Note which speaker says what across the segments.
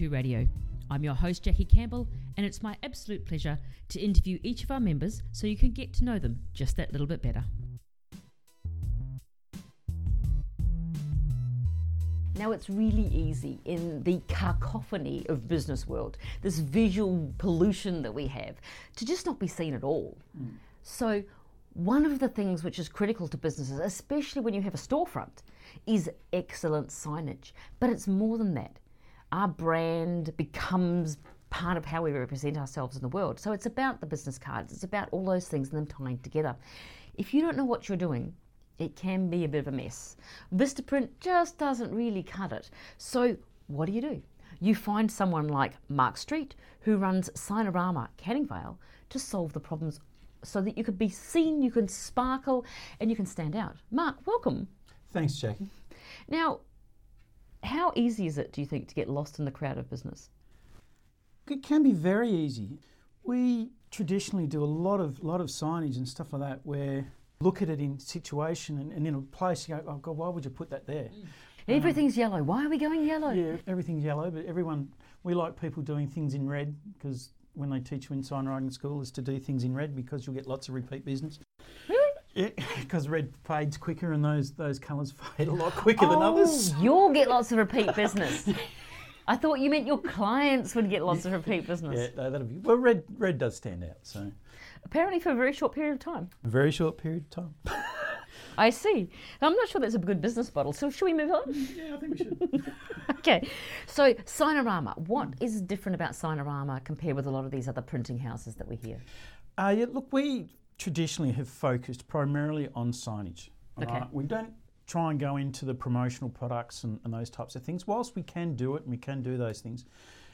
Speaker 1: 2 Radio. I'm your host, Jackie Campbell, and it's my absolute pleasure to interview each of our members so you can get to know them just that little bit better.
Speaker 2: Now, it's really easy in the cacophony of business world, this visual pollution that we have, to just not be seen at all. So one of the things which is critical to businesses, especially when you have a storefront, is excellent signage. But it's more than that. Our brand becomes part of how we represent ourselves in the world. So it's about the business cards, it's about all those things and them tying together. If you don't know what you're doing, it can be a bit of a mess. Vistaprint just doesn't really cut it. So what do? You find someone like Mark Street, who runs Signorama Canning Vale, to solve the problems so that you can be seen, you can sparkle, and you can stand out. Mark, welcome.
Speaker 3: Thanks, Jackie.
Speaker 2: Now, how easy is it, do you think, to get lost in the crowd of business?
Speaker 3: It can be very easy. We traditionally do a lot of signage and stuff like that where look at it in situation and in a place you go, oh God, why would you put that there?
Speaker 2: Everything's yellow. Why are we going yellow?
Speaker 3: Yeah, everything's yellow, but we like people doing things in red because when they teach you in signwriting school is to do things in red because you'll get lots of repeat business.
Speaker 2: Really?
Speaker 3: Yeah, because red fades quicker and those colours fade a lot quicker than others.
Speaker 2: You'll get lots of repeat business. I thought you meant your clients would get lots of repeat business.
Speaker 3: Yeah, no, that'll be... Well, red does stand out, so...
Speaker 2: Apparently for a very short period of time.
Speaker 3: A very short period of time.
Speaker 2: I see. I'm not sure that's a good business model, so should we move on?
Speaker 3: Yeah, I think we should.
Speaker 2: Okay, so Signorama. What is different about Signorama compared with a lot of these other printing houses that we hear?
Speaker 3: Look, we traditionally have focused primarily on signage.
Speaker 2: Okay.
Speaker 3: Right? We don't try and go into the promotional products and those types of things. Whilst we can do it and we can do those things,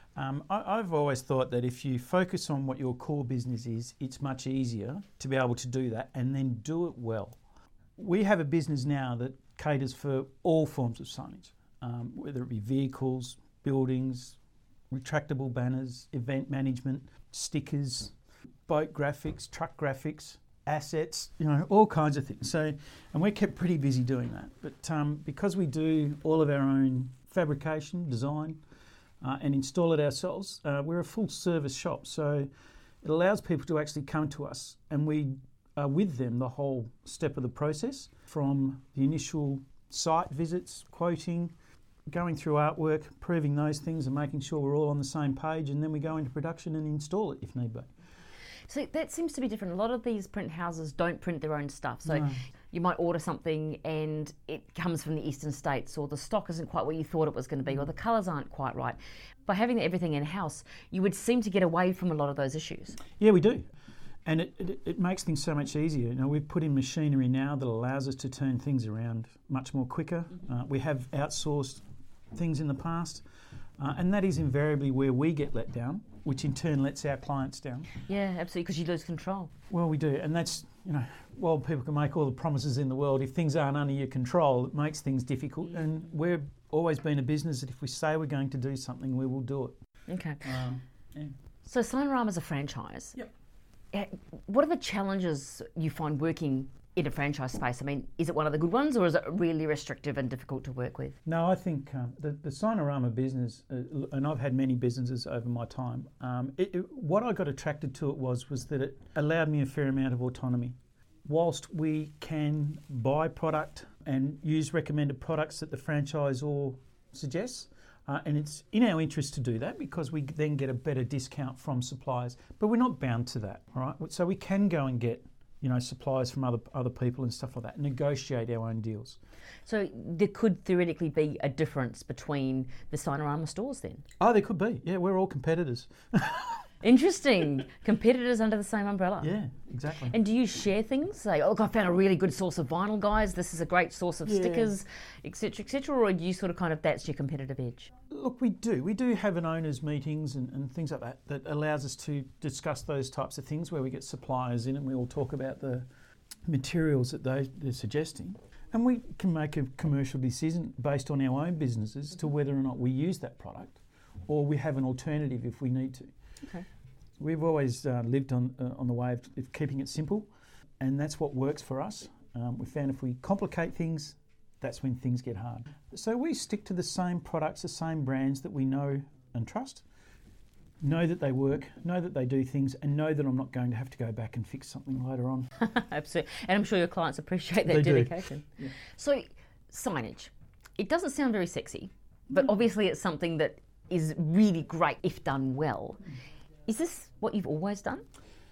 Speaker 3: I've always thought that if you focus on what your core business is, it's much easier to be able to do that and then do it well. We have a business now that caters for all forms of signage, whether it be vehicles, buildings, retractable banners, event management, stickers, boat graphics, truck graphics, assets, all kinds of things. So, and we're kept pretty busy doing that. But because we do all of our own fabrication, design, and install it ourselves, we're a full service shop. So it allows people to actually come to us and we are with them the whole step of the process, from the initial site visits, quoting, going through artwork, proving those things and making sure we're all on the same page, and then we go into production and install it if need be.
Speaker 2: So that seems to be different. A lot of these print houses don't print their own stuff. So
Speaker 3: No.
Speaker 2: you might order something and it comes from the eastern states, or the stock isn't quite what you thought it was going to be, or the colours aren't quite right. By having everything in-house, you would seem to get away from a lot of those issues.
Speaker 3: Yeah, we do. And it makes things so much easier. We've put in machinery now that allows us to turn things around much more quicker. We have outsourced things in the past, and that is invariably where we get let down, which in turn lets our clients down.
Speaker 2: Yeah, absolutely, because you lose control.
Speaker 3: Well, we do, and that's, while people can make all the promises in the world, if things aren't under your control, it makes things difficult. And we've always been a business that if we say we're going to do something, we will do it.
Speaker 2: Okay.
Speaker 3: Yeah.
Speaker 2: So Signorama's a franchise.
Speaker 3: Yep.
Speaker 2: What are the challenges you find working in a franchise space? I mean, is it one of the good ones, or is it really restrictive and difficult to work with?
Speaker 3: No, I think the Signorama business, and I've had many businesses over my time, what I got attracted to it was that it allowed me a fair amount of autonomy. Whilst we can buy product and use recommended products that the franchisor suggests, and it's in our interest to do that because we then get a better discount from suppliers, but we're not bound to that, all right? So we can go and get suppliers from other people and stuff like that, negotiate our own deals.
Speaker 2: So there could theoretically be a difference between the Signorama stores then?
Speaker 3: Oh, there could be. Yeah, we're all competitors.
Speaker 2: Interesting. Competitors under the same umbrella.
Speaker 3: Yeah, exactly.
Speaker 2: And do you share things? Say, oh, I found a really good source of vinyl, guys. This is a great source of stickers, etc., or do you sort of that's your competitive edge?
Speaker 3: Look, we do. We do have an owners' meetings and things like that allows us to discuss those types of things where we get suppliers in and we all talk about the materials that they're suggesting. And we can make a commercial decision based on our own businesses to whether or not we use that product or we have an alternative if we need to.
Speaker 2: Okay.
Speaker 3: We've always lived on the way of keeping it simple, and that's what works for us. We found if we complicate things, that's when things get hard. So we stick to the same products, the same brands that we know and trust. Know that they work, know that they do things, and know that I'm not going to have to go back and fix something later on.
Speaker 2: Absolutely. And I'm sure your clients appreciate that
Speaker 3: They do.
Speaker 2: dedication. Yeah. So, signage. It doesn't sound very sexy, but obviously it's something that is really great if done well. Is this what you've always done?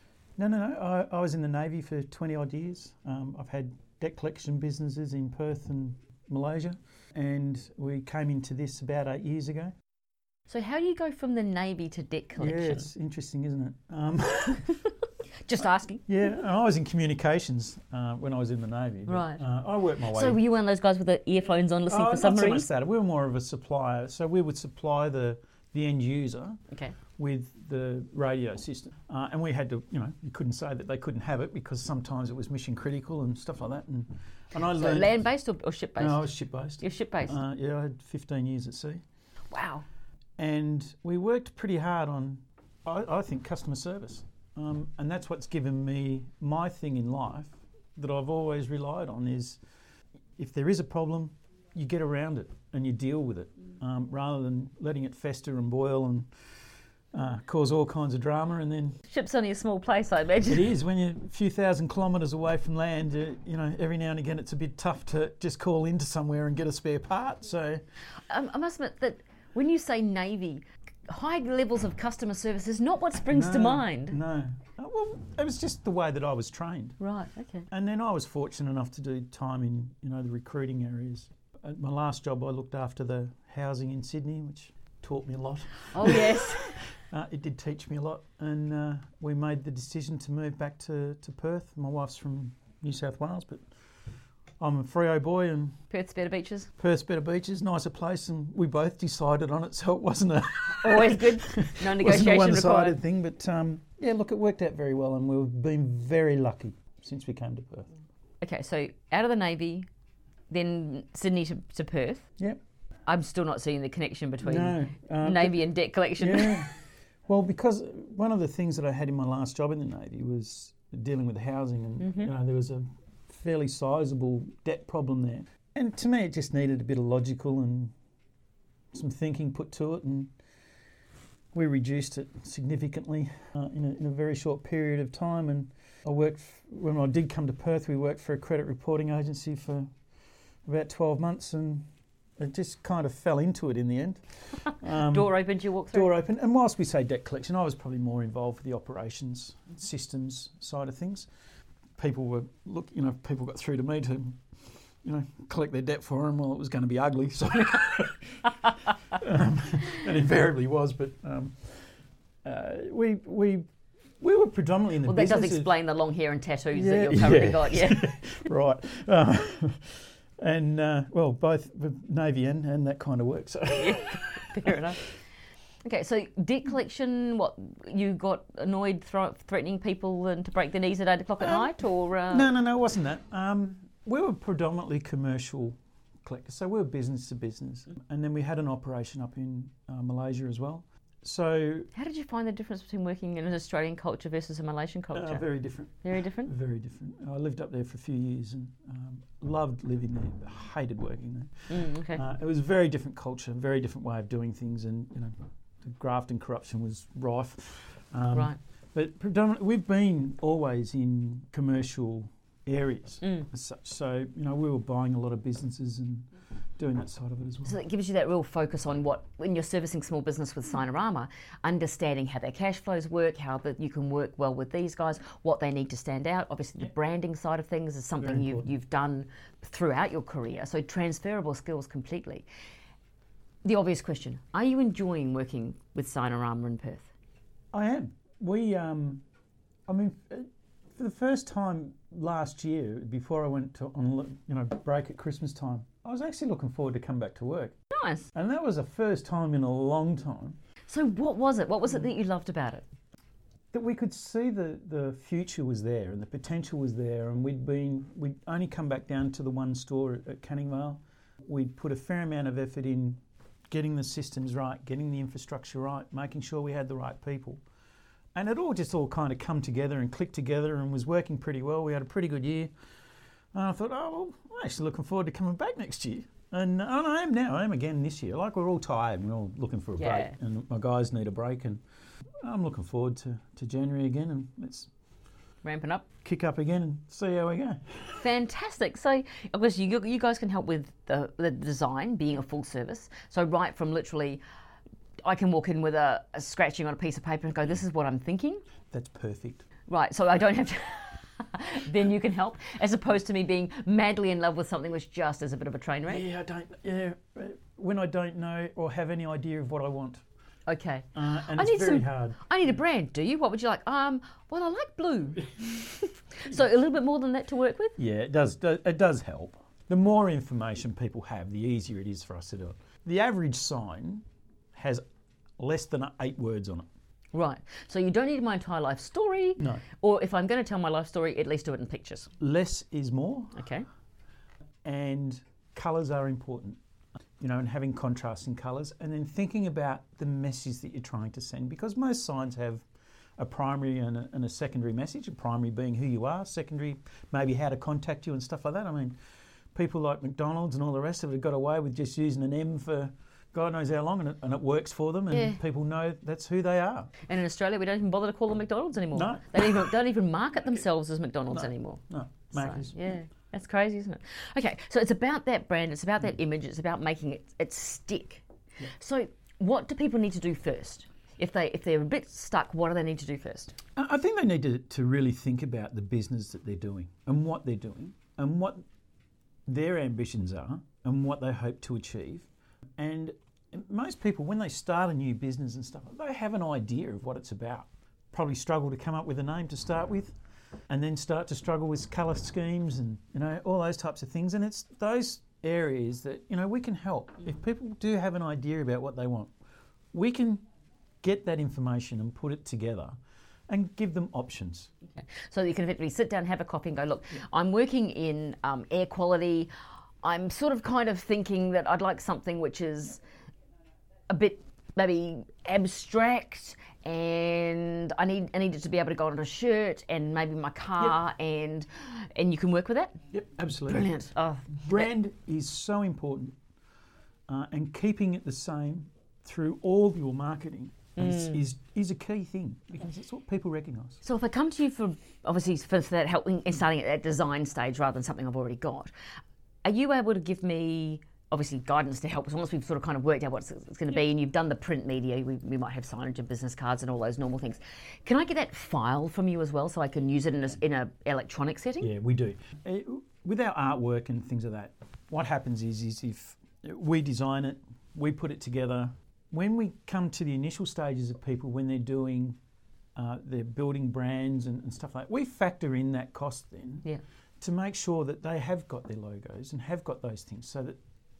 Speaker 3: No. I was in the Navy for 20 odd years. I've had debt collection businesses in Perth and Malaysia, and we came into this about 8 years ago.
Speaker 2: So how do you go from the Navy to debt collection?
Speaker 3: Yeah, it's interesting, isn't it?
Speaker 2: Just asking.
Speaker 3: Yeah, and I was in communications when I was in the Navy. But,
Speaker 2: Right.
Speaker 3: I worked my way.
Speaker 2: So were you one of those guys with the earphones on listening for
Speaker 3: Not so much
Speaker 2: submarines?
Speaker 3: that. We were more of a supplier. So we would supply the end user
Speaker 2: Okay.
Speaker 3: with the radio system. And we had to, you couldn't say that they couldn't have it because sometimes it was mission critical and stuff like that. And I
Speaker 2: So
Speaker 3: learned...
Speaker 2: land-based or ship-based?
Speaker 3: No, I was ship-based.
Speaker 2: You're ship-based?
Speaker 3: Yeah, I had 15 years at sea.
Speaker 2: Wow.
Speaker 3: And we worked pretty hard on, I think, customer service. And that's what's given me my thing in life that I've always relied on is if there is a problem, you get around it and you deal with it rather than letting it fester and boil and cause all kinds of drama. And then
Speaker 2: Ship's only a small place, I imagine.
Speaker 3: it is, when you're a few thousand kilometres away from land, every now and again it's a bit tough to just call into somewhere and get a spare part. So
Speaker 2: I must admit that when you say Navy, high levels of customer service is not what springs to mind.
Speaker 3: No. Well, it was just the way that I was trained.
Speaker 2: Right, okay.
Speaker 3: And then I was fortunate enough to do time in, the recruiting areas. At my last job, I looked after the housing in Sydney, which taught me a lot.
Speaker 2: Oh, yes.
Speaker 3: It did teach me a lot. And we made the decision to move back to Perth. My wife's from New South Wales, but I'm a Freo boy, and
Speaker 2: Perth's better beaches.
Speaker 3: Perth's better beaches, nicer place, and we both decided on it, so it wasn't a
Speaker 2: Always good. No
Speaker 3: wasn't a
Speaker 2: negotiation
Speaker 3: one-sided
Speaker 2: required.
Speaker 3: thing. But look, it worked out very well, and we've been very lucky since we came to Perth.
Speaker 2: Okay, so out of the Navy, then Sydney to Perth.
Speaker 3: Yep.
Speaker 2: I'm still not seeing the connection between
Speaker 3: No,
Speaker 2: Navy and debt collection.
Speaker 3: Yeah. Well, because one of the things that I had in my last job in the Navy was dealing with housing, and there was a fairly sizable debt problem there. And to me, it just needed a bit of logical and some thinking put to it, and we reduced it significantly in a very short period of time. And I worked, when I did come to Perth, we worked for a credit reporting agency for about 12 months, and it just kind of fell into it in the end.
Speaker 2: Door opened, you walk through?
Speaker 3: Door open. And whilst we say debt collection, I was probably more involved with the operations systems side of things. People people got through to me to, collect their debt for them. Well, it was going to be ugly, so and invariably was. But we were predominantly in the
Speaker 2: Well, that does
Speaker 3: business
Speaker 2: explain the long hair and tattoos that you've currently got, yeah.
Speaker 3: Right. And both with Navy and that kind of work. So
Speaker 2: Fair enough. Okay, so debt collection, what, you got annoyed threatening people and to break their knees at 8 o'clock at night, or...?
Speaker 3: No, it wasn't that. We were predominantly commercial collectors, so we were business to business. And then we had an operation up in Malaysia as well. So...
Speaker 2: How did you find the difference between working in an Australian culture versus a Malaysian culture?
Speaker 3: Very different.
Speaker 2: Very different?
Speaker 3: Very different. I lived up there for a few years and loved living there, hated working there.
Speaker 2: Okay.
Speaker 3: It was a very different culture, very different way of doing things, and, the graft and corruption was rife.
Speaker 2: Right.
Speaker 3: But predominantly, we've been always in commercial areas as such. So, we were buying a lot of businesses and doing that side of it as well.
Speaker 2: So that gives you that real focus on when you're servicing small business with Signarama, understanding how their cash flows work, how you can work well with these guys, what they need to stand out. Obviously, the branding side of things is something you've done throughout your career, so transferable skills completely. The obvious question, are you enjoying working with Signarama in Perth?
Speaker 3: I am. We, for the first time last year, before I went on break at Christmas time, I was actually looking forward to come back to work.
Speaker 2: Nice.
Speaker 3: And that was the first time in a long time.
Speaker 2: So what was it? What was it that you loved about it?
Speaker 3: That we could see the future was there and the potential was there, and we'd only come back down to the one store at Canning Vale. We'd put a fair amount of effort in getting the systems right, getting the infrastructure right, making sure we had the right people. And it all kind of come together and clicked together and was working pretty well. We had a pretty good year. And I thought, I'm actually looking forward to coming back next year. And I am now. I am again this year. Like, we're all tired. We're all looking for a break. And my guys need a break. And I'm looking forward to January again. And let's
Speaker 2: ramping up,
Speaker 3: kick up again and see how we go.
Speaker 2: Fantastic. So, of course, you guys can help with the design, being a full service. So right from literally, I can walk in with a scratching on a piece of paper and go, this is what I'm thinking.
Speaker 3: That's perfect.
Speaker 2: Right, so I don't have to... then you can help, as opposed to me being madly in love with something which just is a bit of a train wreck.
Speaker 3: When I don't know or have any idea of what I want.
Speaker 2: Okay.
Speaker 3: And it's very hard.
Speaker 2: I need a brand, do you? What would you like? Well, I like blue. So a little bit more than that to work with?
Speaker 3: Yeah, it does help. The more information people have, the easier it is for us to do it. The average sign has less than 8 words on it.
Speaker 2: Right. So you don't need my entire life story.
Speaker 3: No.
Speaker 2: Or if I'm going to tell my life story, at least do it in pictures.
Speaker 3: Less is more.
Speaker 2: Okay.
Speaker 3: And colours are important. And having contrast in colours, and then thinking about the message that you're trying to send, because most signs have a primary and a secondary message, a primary being who you are, secondary maybe how to contact you and stuff like that. I mean, people like McDonald's and all the rest of it have got away with just using an M for God knows how long, and it works for them, and people know that's who they are.
Speaker 2: And in Australia, we don't even bother to call them McDonald's anymore.
Speaker 3: No.
Speaker 2: They don't even market themselves as McDonald's anymore.
Speaker 3: No, Macca's.
Speaker 2: So, yeah. That's crazy, isn't it? Okay, so it's about that brand, it's about that image, it's about making it stick. Yeah. So what do people need to do first? If they're a bit stuck, what do they need to do first?
Speaker 3: I think they need to really think about the business that they're doing and what they're doing and what their ambitions are and what they hope to achieve. And most people, when they start a new business and stuff, they have an idea of what it's about. Probably struggle to come up with a name to start with, and then start to struggle with colour schemes and all those types of things. And it's those areas that we can help. If people do have an idea about what they want, we can get that information and put it together and give them options.
Speaker 2: Okay. So you can effectively sit down, have a coffee and go, look, I'm working in air quality. I'm sort of kind of thinking that I'd like something which is a bit maybe abstract, and I need it to be able to go on a shirt and maybe my car, and you can work with that?
Speaker 3: Yep, absolutely.
Speaker 2: Brilliant. Oh,
Speaker 3: brand is so important, and keeping it the same through all your marketing is a key thing, because it's what people recognise.
Speaker 2: So if I come to you for that helping and starting at that design stage rather than something I've already got, are you able to give me obviously guidance to help us once we've sort of kind of worked out what it's going to be, and you've done the print media, we might have signage and business cards and all those normal things. Can I get that file from you as well so I can use it in a electronic setting?
Speaker 3: Yeah, we do. With our artwork and things like that, what happens is if we design it, we put it together. When we come to the initial stages of people, when they're doing, they're building brands and stuff like that, we factor in that cost then to make sure that they have got their logos and have got those things, so that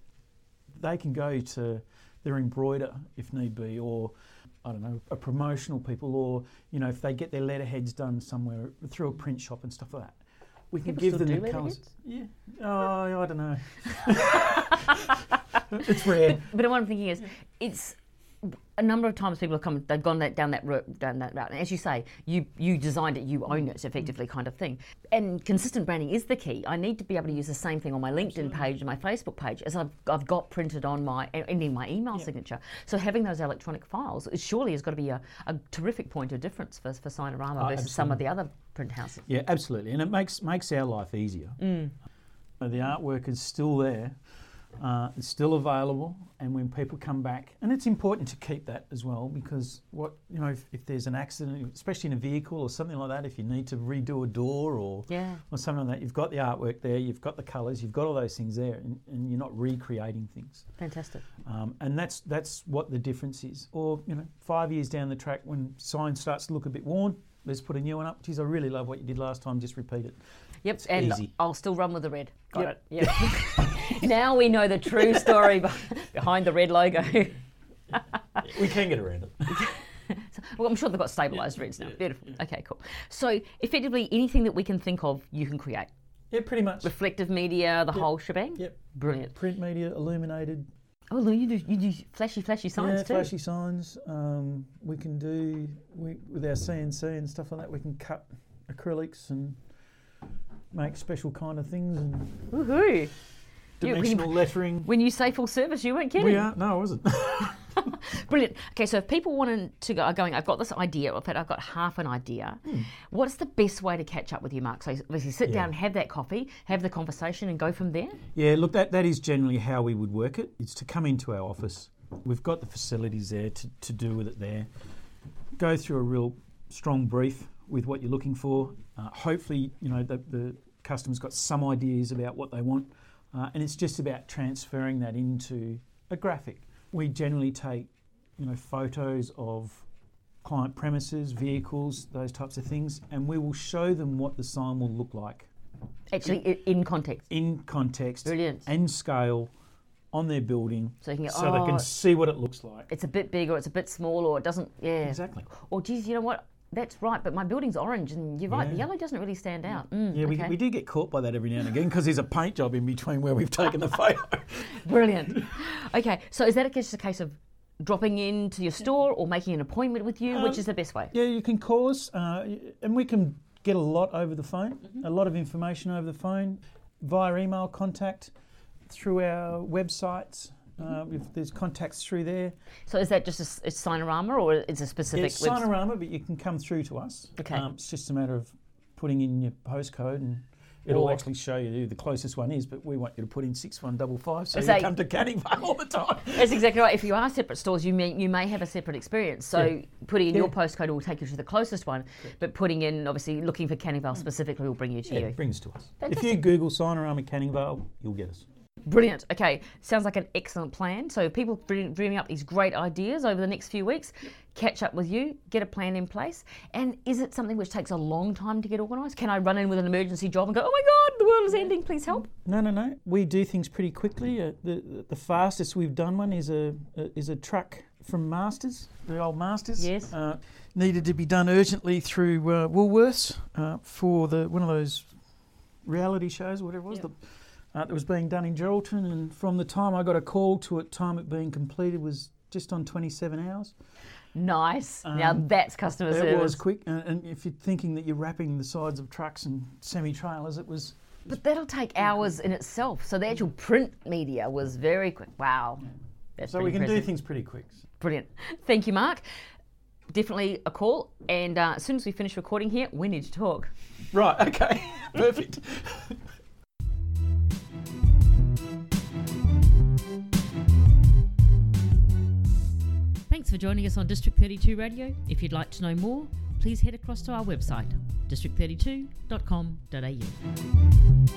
Speaker 3: they can go to their embroider if need be, or I don't know, a promotional people, or if they get their letterheads done somewhere through a print shop and stuff like that. We can give them the colours. Yeah. Oh, I don't know. It's rare.
Speaker 2: But what I'm thinking is, it's a number of times people have come, they've gone down that route. And as you say, you designed it, you own it, effectively, kind of thing. And consistent branding is the key. I need to be able to use the same thing on my LinkedIn page and my Facebook page as I've got printed on in my email signature. So having those electronic files surely has got to be a terrific point of difference for Signarama versus some of the other print houses.
Speaker 3: Yeah, absolutely, and it makes our life easier. The artwork is still there. It's still available, and when people come back, and it's important to keep that as well, because if there's an accident, especially in a vehicle or something like that, if you need to redo a door or something like that, you've got the artwork there, you've got the colours, you've got all those things there, and you're not recreating things.
Speaker 2: Fantastic.
Speaker 3: And that's what the difference is. Or 5 years down the track, when sign starts to look a bit worn, let's put a new one up. Geez, I really love what you did last time, just repeat it.
Speaker 2: Yep,
Speaker 3: it's
Speaker 2: and
Speaker 3: easy.
Speaker 2: I'll still run with the red. Got it. Yep. Now we know the true story behind the red logo.
Speaker 3: We can get around it.
Speaker 2: Well, I'm sure they've got stabilised reds now. Beautiful. Okay, cool. So effectively, anything that we can think of, you can create.
Speaker 3: Yeah, pretty much.
Speaker 2: Reflective media, the whole shebang.
Speaker 3: Yep.
Speaker 2: Brilliant.
Speaker 3: Print media, illuminated.
Speaker 2: Oh, look, you do flashy signs too.
Speaker 3: Yeah, flashy signs. We can do with our CNC and stuff like that. We can cut acrylics and make special kind of things. And
Speaker 2: woohoo!
Speaker 3: dimensional lettering.
Speaker 2: When you say full service, you weren't kidding.
Speaker 3: We are. No, I wasn't.
Speaker 2: Brilliant. Okay, so if people wanted to go, are going, I've got this idea, in fact, I've got half an idea. What's the best way to catch up with you, Mark? So obviously sit down, have that coffee, have the conversation and go from there?
Speaker 3: Yeah, look, that is generally how we would work it. It's to come into our office. We've got the facilities there to do with it there. Go through a real strong brief with what you're looking for. Hopefully, the customer's got some ideas about what they want. And it's just about transferring that into a graphic. We generally take, photos of client premises, vehicles, those types of things, and we will show them what the sign will look like.
Speaker 2: Actually, in context.
Speaker 3: In context.
Speaker 2: Brilliant.
Speaker 3: And scale on their building,
Speaker 2: so they
Speaker 3: can see what it looks like.
Speaker 2: It's a bit big, or it's a bit small, or it doesn't. Yeah.
Speaker 3: Exactly.
Speaker 2: Or geez, you know what? That's right, but my building's orange, and you're right, the yellow doesn't really stand out.
Speaker 3: We do get caught by that every now and again because there's a paint job in between where we've taken the photo.
Speaker 2: Brilliant. Okay, so is that just a case of dropping into your store or making an appointment with you? Which is the best way?
Speaker 3: Yeah, you can call us, and we can get a lot over the phone, a lot of information over the phone, via email contact, through our websites. If there's contacts through there.
Speaker 2: So is that just a Signorama, or is it a specific?
Speaker 3: It's Signorama, but you can come through to us.
Speaker 2: Okay.
Speaker 3: It's just a matter of putting in your postcode, and it'll actually show you who the closest one is. But we want you to put in 6155, so you come to Canning Vale all the time.
Speaker 2: That's exactly right. If you are separate stores, you may have a separate experience. So putting in your postcode will take you to the closest one, but putting in, obviously, looking for Canning Vale specifically will bring you to you.
Speaker 3: It brings to us.
Speaker 2: Fantastic.
Speaker 3: If you Google Signorama Canning Vale, you'll get us.
Speaker 2: Brilliant. Okay, sounds like an excellent plan. So people dreaming up these great ideas over the next few weeks, catch up with you, get a plan in place. And is it something which takes a long time to get organised? Can I run in with an emergency job and go, oh my God, the world is ending, please help?
Speaker 3: No. We do things pretty quickly. The fastest we've done one is a truck from Masters, the old Masters.
Speaker 2: Yes.
Speaker 3: Needed to be done urgently through Woolworths for one of those reality shows, whatever it was.
Speaker 2: Yep.
Speaker 3: That was being done in Geraldton, and from the time I got a call to it time it being completed was just on 27 hours.
Speaker 2: Nice. Now that's customer service.
Speaker 3: It was quick, and if you're thinking that you're wrapping the sides of trucks and semi-trailers, it was...
Speaker 2: But that'll take hours in itself. So the actual print media was very quick. Wow. That's
Speaker 3: so we can
Speaker 2: impressive.
Speaker 3: do things pretty quick.
Speaker 2: Brilliant. Thank you, Mark. Definitely a call, and as soon as we finish recording here, we need to talk.
Speaker 3: Right, okay. Perfect.
Speaker 1: Thanks for joining us on District 32 Radio. If you'd like to know more, please head across to our website, district32.com.au.